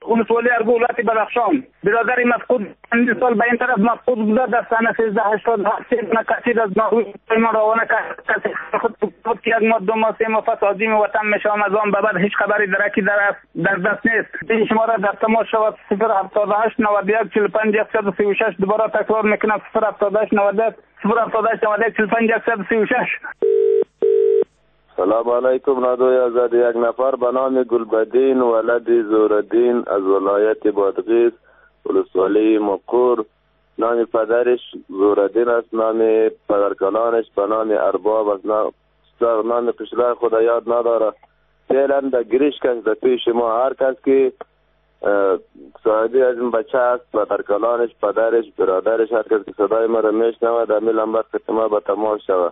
ولسوالی ارگو ولایت بدخشان. برادری مفقود چند سال به این طرف مفقود بوده. در سال 1387 نکشید از ناروی ما روانه کسی خود که یک ما دو ما سه ما فسادیم وطن میشه آمازون به بعد هیچ خبری درکی در دست نیست. این شماره در تماس شود 078 91 45 136. دوباره تکرار میکنم 078 91 078 91 45 136. سلام علیکم. رادوی آزادی. یک نفر به نام گلبدین ولد زوردین از ولایت بادغیس ولسوالی مقور. نام پدرش زوردین است، نام پدرکلانش به نام ارباب است. نام قشله خدا یاد نداره. فعلا در گریش کس در پیش ما هر کس که صاحبی از این بچه است، پدرکلانش، پدرش، برادرش، هر کس که صدای ما را میشنوه در می لمبر خدمت به تماس شود.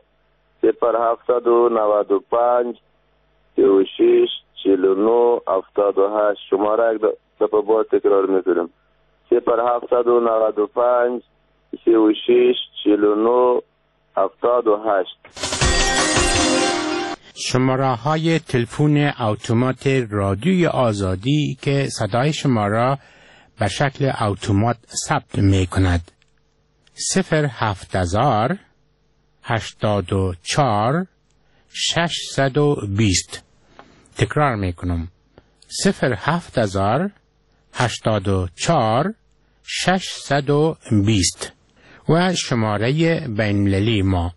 0795 36 49 78. شماره یک دفعه با تکرار میکنم 0795 36 49 78. شماره های تلفن اتومات رادیوی آزادی که صدای شما را به شکل اتومات ثبت می کند 07000 84 620. تکرار می کنم 07000 84 620 و شماره بین‌المللی ما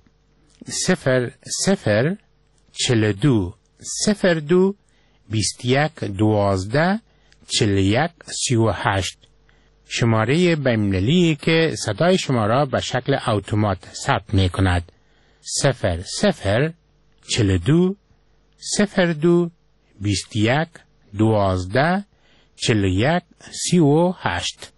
00 42 02 21 12 41 38. شماره بین‌المللی که صدای شما را به شکل اتومات ثبت می کند 00 42 02 21 12 41 38.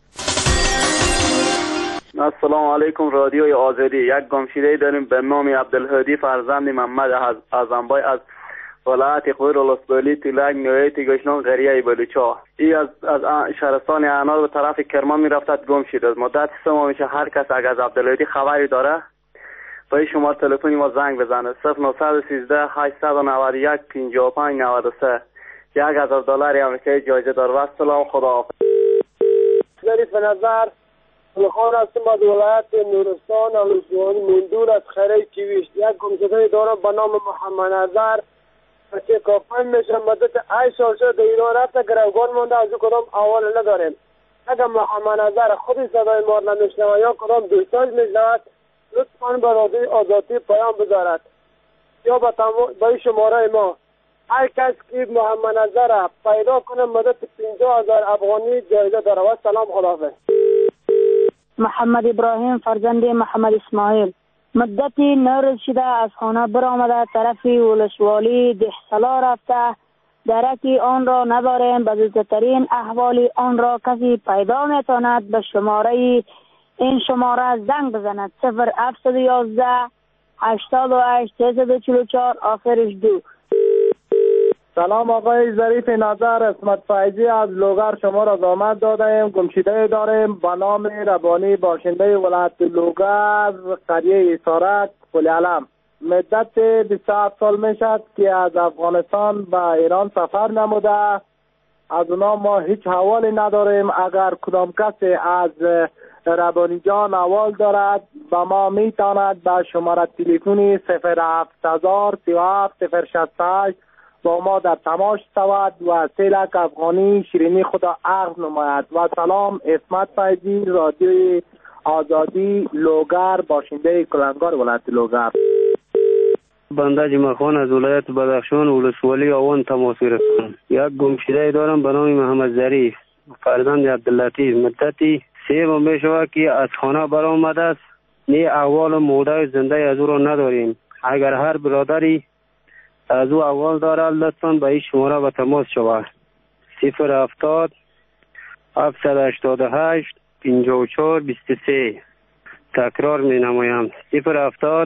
السلام علیکم. رادیوی آزادی. یک گمشیده داریم به نام عبدالهادی فرزند محمد اعظمبای از ولایت قویر ولسوالی تلنگ نوعیت گشنان قریه بلوچا. ای از شهرستان انار به طرف کرمان میرفتد گم شده. از مدت 3 ماه میشه هر کس اگر از عبدالهادی خبری داره به این شماره تلفنی ما زنگ بزنه 0913 891 55 93. $1000 آمریکایی جایزه دار. و سلام، خداحافظ. به نظر خان هستم از ولایت نورستان ولسوالی مندور از خیره کیویش. یک گمشده دارم به نام محمد نظر که کافن میشه. مدت 8 سال شده در ایران رفته گروگان مونده. از او کدام احوال نداریم. اگر محمد نظر خودی صدای ما نمیشنوه یا کدام دوستاش میشنود لطفاً به رادیوی آزادی پیام بذارد یا به شماره ما هر کس که محمد نظر پیدا کنه مدت 50,000 افغانی جایزه داره. و سلام، خداحافظ. محمد ابراهیم فرزند محمد اسماعیل مدتی نورز شده از خانه برآمده طرف ولسوالی دهسلا رفته. درکی آن را نداریم. به زودترین احوال آن را کسی پیدا میتواند به شماره این شماره زنگ بزند 0711 88 344 آخرش 2. سلام آقای ظریف نظر. اسمت فایزی از لوگر شما را زحمت دادیم. گمشیده داریم به نام ربانی باشنده ولایت لوگر قریه اسارت قلی علم. مدت 27 سال میشد که از افغانستان به ایران سفر نموده. از اونا ما هیچ حوالی نداریم. اگر کدام کسی از ربانی جان احوال دارد با ما میتواند به شماره تلفنی 07000 37 068 با ما در تماس شود و 3 لک افغانی شیرینی خدا عقد نماید. و سلام، اسمت فیضی، رادیوی آزادی لوگر باشنده کلنگار ولایت لوگر. بنده جمعخان از ولایت بدخشان ولسوالی آوان تماس می‌رسانم. یک گمشده دارم به نام محمد ظریف فرزند عبداللطیف. مدتی 3 ماه میشود که از خانه برآمده است. نه احوال موده زنده از او را نداریم. اگر هر برادری از او احوال دارد لطفاً به این شماره به تماس شود 070 788 54 23. تکرار می نمایم 070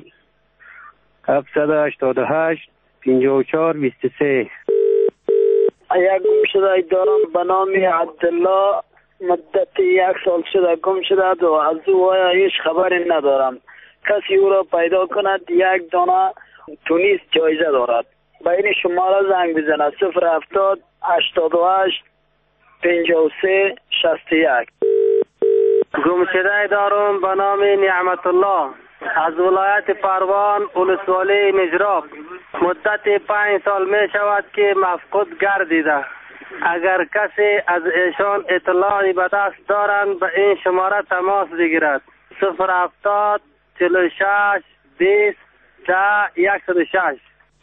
788 54 23. یک گمشده دارم به نام عبدالله. مدت 1 سال شده گم شده و از او هیچ خبری ندارم. کسی او را پیدا کند 1 دانه تونیس جایزه دارد. به این شماره زنگ بزنه 070 88 53 61. گمشده دارم به نام نعمت الله از ولایت پروان ولسوالی نجراب. مدت 5 سال می شود که مفقود گردیده. اگر کسی از ایشان اطلاعی به دست دارند به این شماره تماس بگیرد. 070 46 20 106.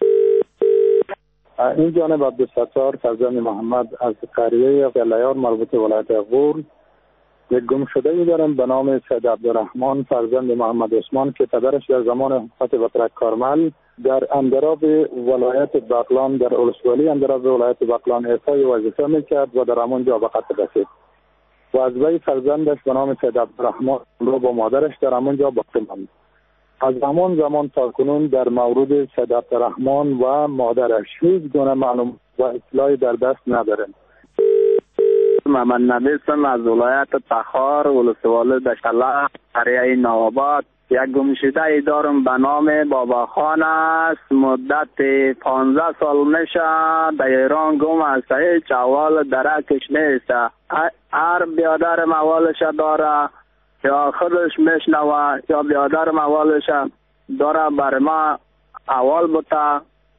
این جانب عبدالستار فرزند محمد از قریه غلیان مربوط به ولایت غور. یک گم شده ای دارم به نام سید عبدالرحمن فرزند محمد عثمان که پدرش در زمان حکومت بطرک کارمل در اندراب ولایت بغلان در ولسوالی اندراب ولایت بغلان احصای وظیفه میکرد و در همونجا به قتل رسید و از وی فرزندش به نام سید عبدالرحمن رو با مادرش در همونجا باقی ماند. از همان زمان تا کنون در مورد سید عبدالرحمن و مادرش هیچ گونه معلومات و اطلاعی در دست نداریم. محمد نبیسم از ولایت تخار ولسوالی دشتله قریه نواباد. یک گمشده ای دارم به نام بابا خان است. مدت 15 سال میشه در ایران گم است. هیچ احوال درکش نیست. هر بیادرم احوالش داره یا خودش میشنوه یا بیادرم احوالش داره بر ما احوال بوده.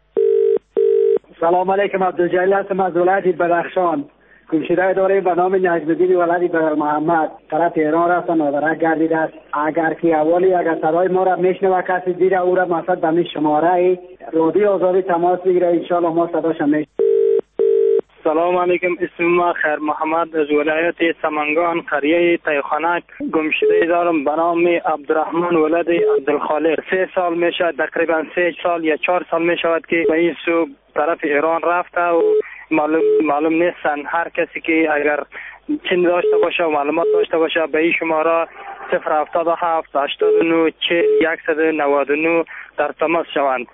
سلام علیکم. عبدالجلیل هستم از ولایت بدخشان. گمشده داریم به نام نجم‌الدین ولد بهر محمد. طرف ایران رفت و نادرک گردیده است. اگر که اولی اگر صدای ما را میشنوه کسی دیده او را مقصد به می شماره رادیو آزادی تماس بگیره انشالله ما صداش میشنویم. سلام علیکم. اسم ما خیر محمد از ولایت سمنگان قریه تایخانک. گمشده دارم به نام عبدالرحمن ولد عبدالخالق. 3 سال میشه تقریبا 3 سال یا 4 سال میشود که به این سو طرف ایران رفته و معلوم نیستن. هر کسی که اگر چیز داشته باشه و معلومات داشته باشه به این شماره 077 89 40 199 در تماس شوند.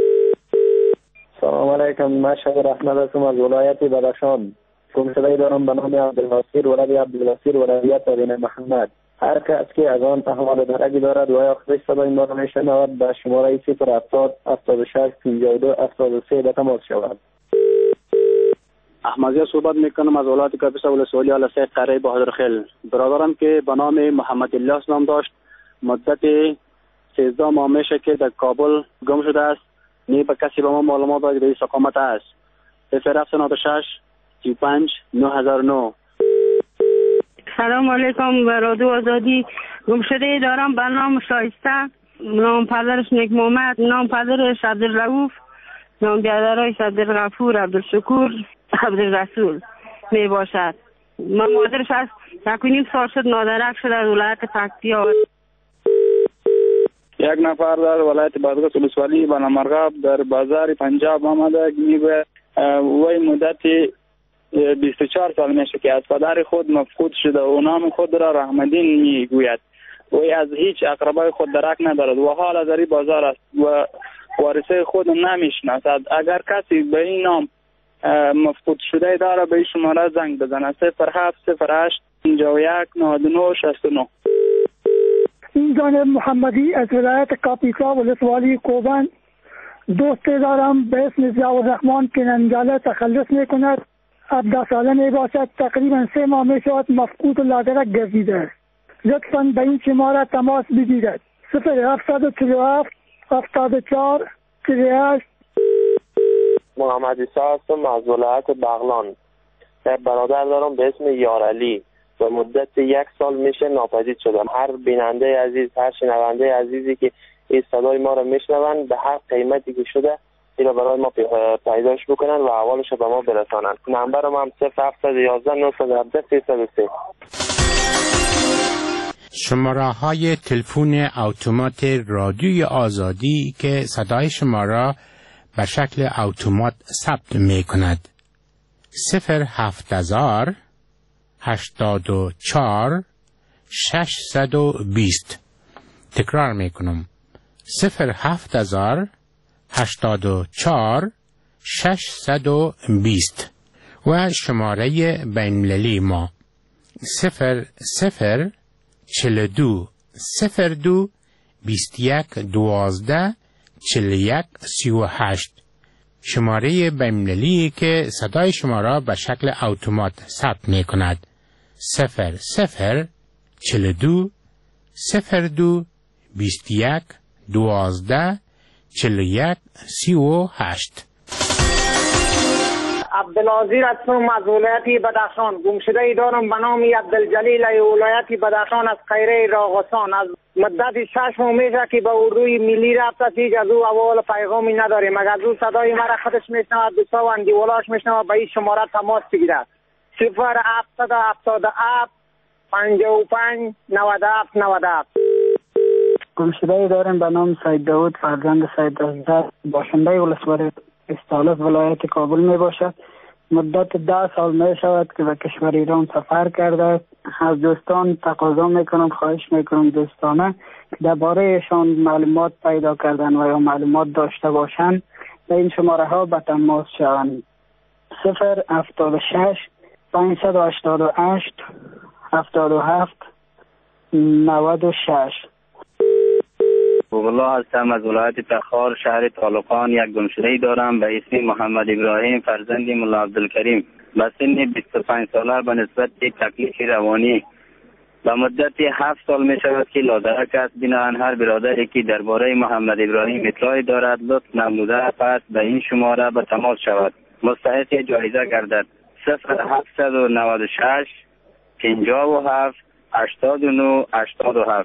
سلام علیکم. من شهر احمد هستم از ولایت بدخشان. گمشده دارم به نام عبدالناصر ولد عبدالناصر ولایت بن محمد. هر کس که از آن احوال درکی دارد و یا خودش صدای ما را میشنود به شماره 070 76 52 73 به تماس شود. احمدیه صحبت میکنم از ولایت کاپیسا ولسوالی آلسه قریه بهادر خیل. برادرم که به نام محمد الیاس نام داشت مدت 13 ماه میشه که در کابل گم شده است. نی به کسی به ما معلومات داد رئیس حکومت است. 096 35 9009. سلام علیکم. به رادیو آزادی. گمشده دارم به نام شایسته. نام پدرش نیک محمد، نام پدرش عبدالرؤوف، نام بیادرش عبدالغفور، عبدالشکور، عبدالرسول می باشد. من مادرش از 1.5 سال شد نادرک شده از ولایت پکتیا. یک نفر در ولایت بادغیس ولسوالی بنامرغاب در بازار پنجاب آمده میگوید وی مدت 24 سال میشه که از پدر خود مفقود شده و نام خود را رحمدین میگوید. وی از هیچ اقربای خود درک ندارد و حال در این بازار است و وارثه خود نمیشناسد. اگر کسی به این نام مفقود شده داره به این شماره زنگ بزنه 07 08 51 99 69. این جانب محمدی از ولایت کاپیسا ولسوالی کوبان. دوست دارم به اسم ضیاءالرحمن که ننجاله تخلص میکند. 17 ساله می باشد. تقریبا 3 ماه می شود مفقود و لادرک گردیده است. لطفاً به این شماره تماس بگیرد 0747 74 48. محمد عیسی هستم از ولایت بغلان. یک برادر دارم به اسم یارعلی و مدت 1 سال میشه ناپدید شدم. هر بیننده عزیز، هر شنونده عزیزی که این صدای ما رو میشنون به هر قیمتی که شده این برای ما پیداش بکنن و احوالش رو به ما برسانن. نمبرم هم 0711 917 303. شماره های تلفن اتومات رادیوی آزادی که صدای شما را به شکل اتومات ثبت می کند 07000 84 620. تکرار می کنم 07000 84 620 و شماره بین‌المللی ما 0042 02 21 12 41 38. شماره بین‌المللی که صدای شما را به شکل اتومات ثبت می کند. 00 42 02 21 12 41 38. عبدالعزیز هستم از ولایت بدخشان. گمشده ای دارم به نام عبدالجلیل ولایت بدخشان از خیره راغستان. از مدت 6 ماه میشه که به اردوی ملی رابطه هیچ از او اول پیغامی نداریم. اگر از او صدای مرا خودش میشنود دوستا و اندیولاش میشنود به این شماره تماس بگیرد. 0777 55 97 97. گمشده ای داریم به نام سید داود فرزند سید عزیز، باشنده ولسوالی استالف ولایت کابل می باشد. مدت 10 سال می شود که به کشور ایران سفر کرده است. از دوستان تقاضا میکنم، خواهش میکنم دوستانه که درباره ایشان معلومات پیدا کردن و یا معلومات داشته باشند به این شماره ها به تماس شوند. 076 588 77 96. الله هستم از ولایت تخار شهر طالقان. یک گمشده‌ای دارم به اسم محمد ابراهیم فرزند ملا عبدالکریم به سن 25 ساله به نسبت تکلیف روانی. به مدت 7 سال می شود که لادرک است. بنابراین هر برادری که درباره محمد ابراهیم اطلاعی دارد لطف نموده پس به این شماره به تماس شود، مستحق جایزه گردد. 0796 57 89 87.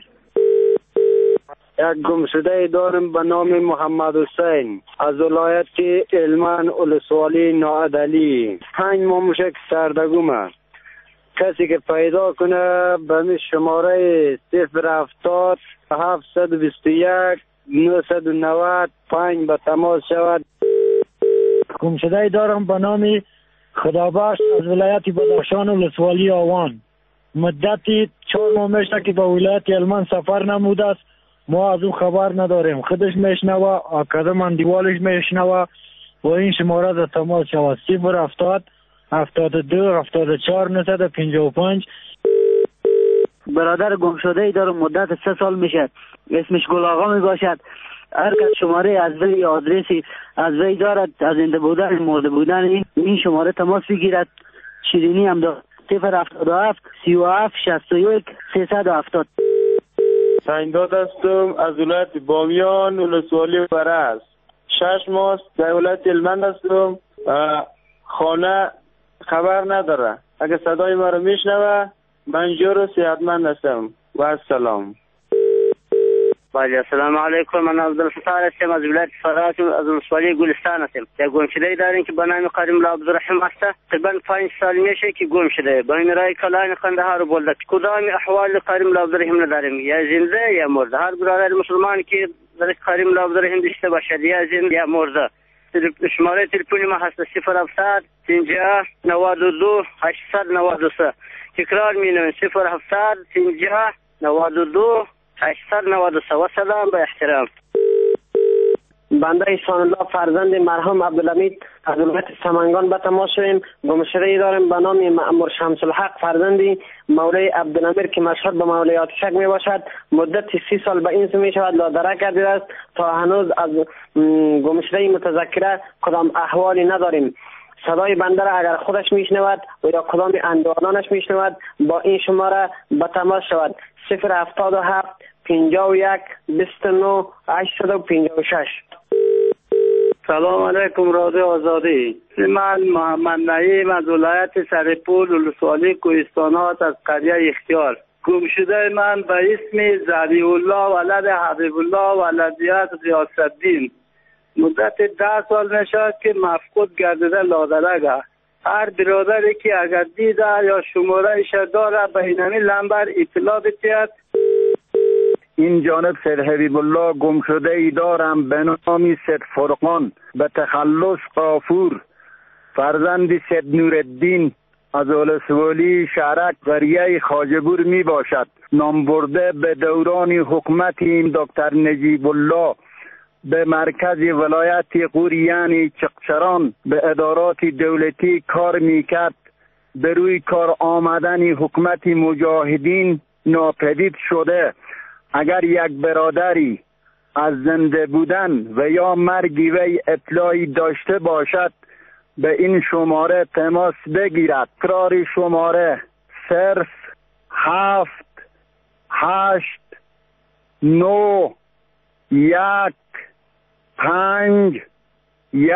یک گمشده دارم به نام محمد حسین از ولایت علمان ولسوالی ناعدلی. 5 ماه میشه که سردگومه. کسی که پیدا کنه به شماره 070 721 995 به تماس شود. گمشده دارم به نام خدابخش از ولایت بدخشان ولسوالی آوان. مدتی 4 ماه میشه که به ولایت علمان سفر نموده است. ما از او خبر نداریم. خودش میشنوه، آکادم اندیوالش میشنوه و این شماره در تماس شود. 070 72 74 955. برادر گمشده ای دارم مدت 3 سال میشه. اسمش گل آقا می باشد. هر کس شماره از وی یا آدرسی از وی دارد از زنده بودن مرده بودن این شماره تماس بگیرد. شیرینی هم دارد. 077 37 61 370. سینداد هستم از ولایت بامیان ولسوالی برز. 6 ماه در ولایت هلمند هستم. خانه خبر نداره. اگه صدای ما رو میشنوه من جور و صحتمند هستم و السلام. بله السلام علیکم. من عبدالستار هستم از ولایت فرات از ولسوالی گلستان هستم. یک گمشده داریم که به نام کریم عبدالرحیم است. تقریبا 5 سال میشه که گم شده. با این رای کلان قندهار بولد. کدام احوال کریم عبدالرحیم نداریم، یا زنده یا مرده. هر برادر مسلمان که در کریم عبدالرحیم داشته باشد یا زنده یا مرده. شماره تلفنی ما هست 070 50 92 893. تکرار مینویم 070 50 92 893. و سلام به احترام. بنده احسان الله فرزند مرحوم عبدالحمید از ولایت سمنگان به تماس شدیم. گمشده‌ای داریم به نام مأمور شمس الحق فرزندی مولای عبدالامیر که مشهور به مولای آتشک می باشد. مدت 30 سال به این می شود لادرک گردیده است. تا هنوز از گمشده‌ای متذکره کدام احوالی نداریم. صدای بنده را اگر خودش میشنود و یا کدام اندوانانش میشنود با این شماره به تماس شود. 077 51 29 856. سلام علیکم رادیو آزادی. من محمد نعیم از ولایت سرپول ولسوالی کوهستانات از قریه اختیار. گمشده من به اسم زبی الله ولد حبیب الله ولدیت غیاث‌الدین. مدت 10 سال نشد که مفقود گردیده لادرک. هر برادری که اگر دیده یا شماره ایش داره به این لمبر اطلاع بدهد. این جانب سید حبیب الله گمشده ای دارم به نام سید فرقان به تخلص قافور فرزند سید نورالدین از ولسوالی شهرک قریه خواجه‌بور می باشد. نام برده به دوران حکومت این دکتر نجیب الله به مرکز ولایت قوریان چقچران به ادارات دولتی کار میکرد. به روی کار آمدن حکومت مجاهدین ناپدید شده. اگر یک برادری از زنده بودن و یا مرگ وی اطلاعی داشته باشد به این شماره تماس بگیرد. تکرار شماره 0 7 8 9 1 5 1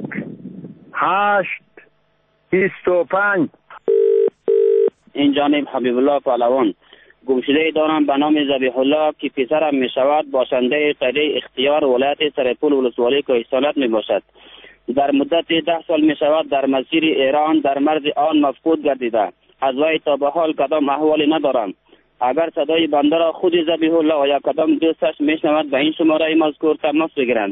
8 25. این جانب حبیب الله پهلوان. گمشده دارم به نام ذبیح الله که پسرم می شود، باشنده قریه اختیار ولایت سرپول ولسوالی کوهستانات می باشد. در مدت 10 سال می شود در مسیر ایران در مرز آن مفقود گردیده. از وی تا به حال کدام احوالی ندارم. اگر صدای بنده را خود ذبیح الله و یا کدام دوستش می شنود به این شماره مذکور تماس بگیرند.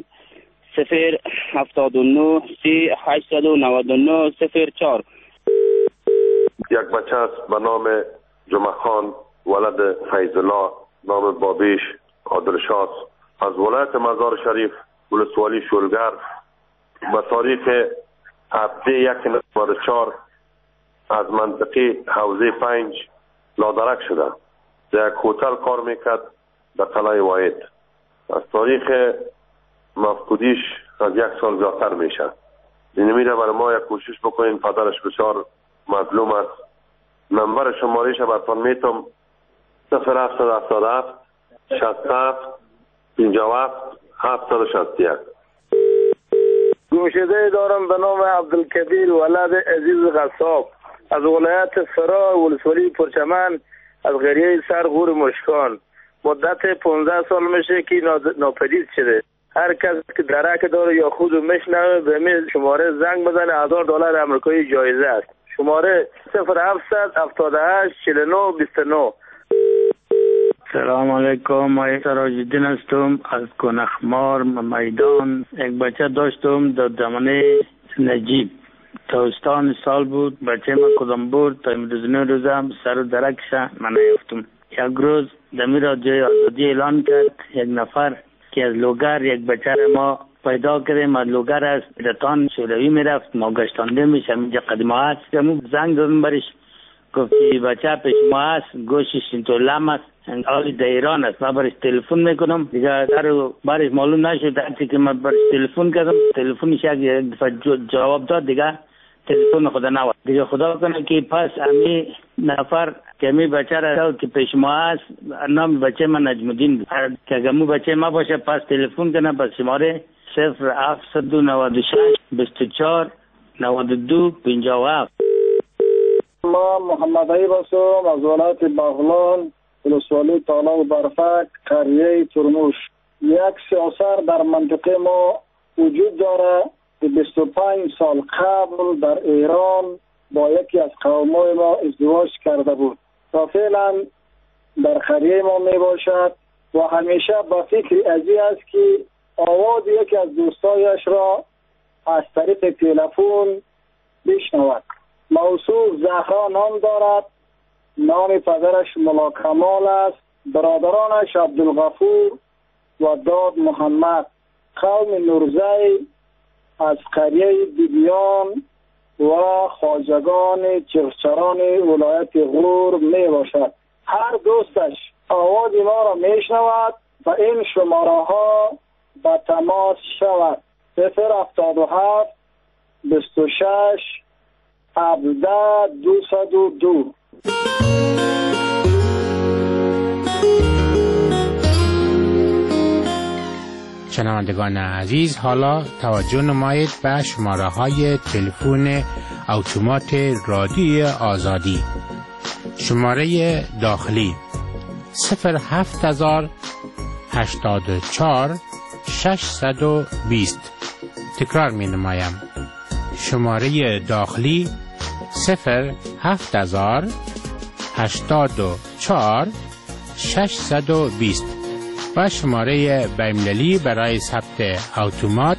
079 30 899 04. یک بچه است به نام جمعه خان ولد فیض الله نام بابیش عادلشاس از ولایت مزار شریف ولسوالی شولگر به تاریخ 7/1/94 از منطقه حوزه 5 لادرک شده. در یک هتل کار میکرد در قلعه واحد. از تاریخ مفقودیش از 1 سال زیادتر میشه. اینمیره برای ما یک کوشش بکنین، پدرش بسیار مظلوم است. نمبر شمارهش براتون میتم 0777 67 57 761. گمشده دارم به نام عبدالکبیر ولد عزیز غصاب از ولایت فرا ولسوالی پرچمن از قریه سرغور مشکان. مدت 15 سال میشه که ناپدید شده. هر کس که درک داره یا خود میشنوه به می شماره زنگ بزنه. $1000 آمریکایی جایزه است. شماره 0778 49 29. سلام علیکم، من سراج الدین هستم از کنخمار میدان. یک بچه داشتم در زمانه نجیب. تابستان سال بود. بچه من کدام بود تا امروز روزم سر درکش من نیفتم. یک روز دمی رادیوی آزادی اعلان کرد یک نفر که از لوگر یک بچه ما پیدا کردیم. از لوگر است رتان شوروی میرفت، ما گشتانده میشم اینجا قدیمه هست. زنگ دادم برش، گفتی بچه پیش ما هست، گوشش اینطور لم است، حالی در ایران است. من برش تلفن میکنم دیگه در برش معلوم نشد. هرچی که من برش تلفن کردم تلفنش یک دفعه جواب داد، دیگه تلفن خدا نواد. دیگه خدا کنه که پس امی نفر که امی بچه را که پیش ما هست نام بچه من نجم الدین بود. که اگه بچه ما باشه پس تلفن کنه بس شماره 0796 24 92 57. ما محمد عیب هستم از ولایت بغلان ولسوالی تالاب برفک قریه ترموش. یک سیاست در منطقه ما وجود داره که 25 سال قبل در ایران با یکی از قومای ما ازدواج کرده بود و فعلا در قریه ما می باشد و همیشه با فکر ازی است که آواز یکی از دوستایش را از طریق تلفن بشنود. موصوف زهرا نام دارد. نام پدرش ملا کمال است. برادرانش عبدالغفور و داد محمد. قوم نورزی از قریه بیبیان و خواجگان چرچران ولایت غور می باشد. هر دوستش آواز ما را می شنود و این شماره ها به تماس شود. 077 26 17 202. شنوندگان عزیز، حالا توجه نمایید به شماره های تلفن اتومات رادیوی آزادی. شماره داخلی 07084 620. تکرار می نمایم. شماره داخلی 07084 620 و شماره بین‌المللی برای ثبت اتومات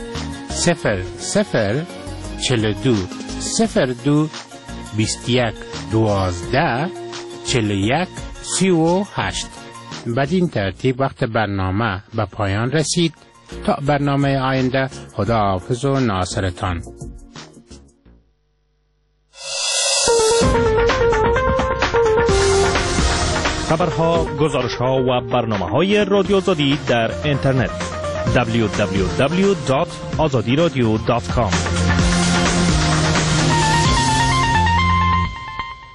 0042 02 21 12 41 38. بدین ترتیب وقت برنامه به پایان رسید. تا برنامه آینده، خدا حافظ و ناصرتان. خبرها، گزارشها و برنامه‌های رادیو آزادی در اینترنت www.azadiradio.com